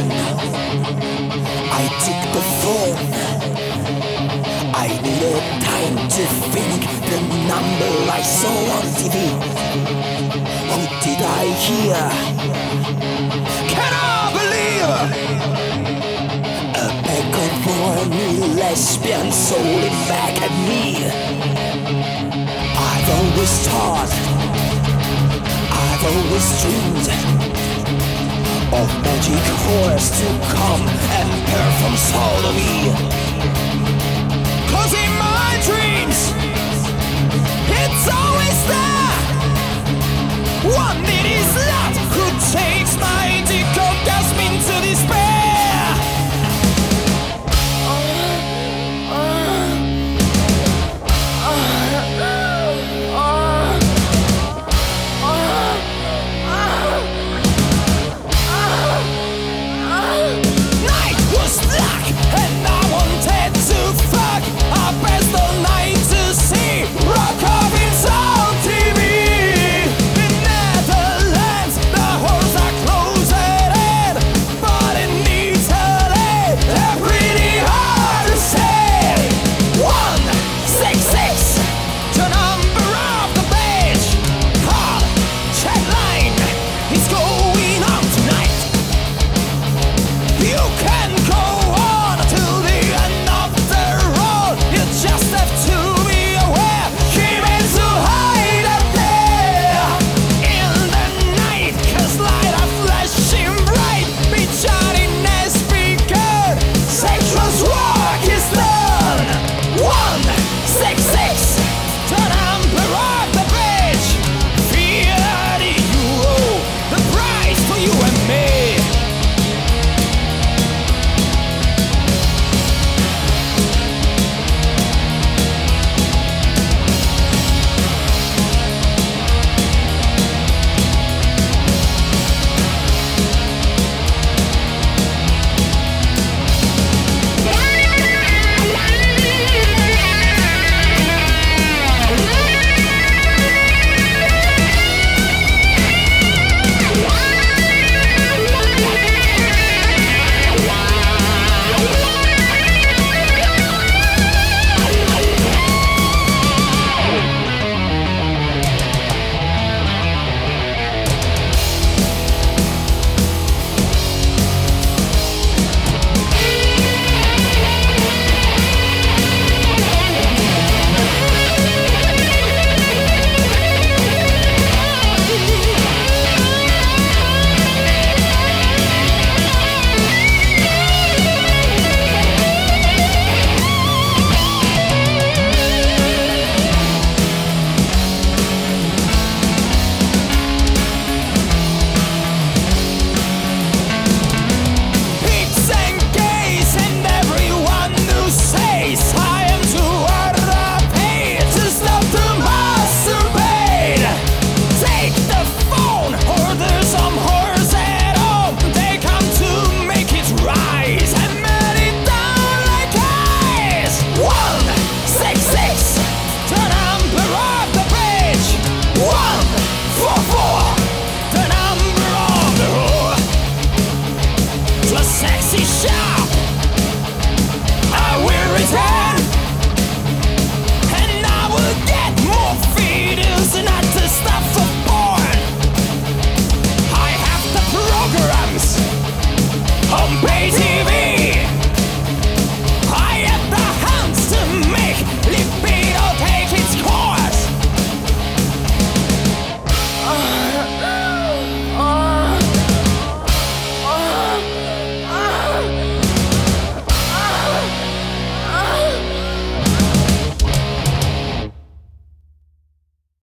alone. I took the phone. I needed time to think the number I saw on TV. Who did I hear? Can I believe? A pack of horny lesbians soaring back at me. I've always thought, I've always dreamed of magic horrors to come and perform sodomy. 'Cause in my dreams, it's always there. One minute is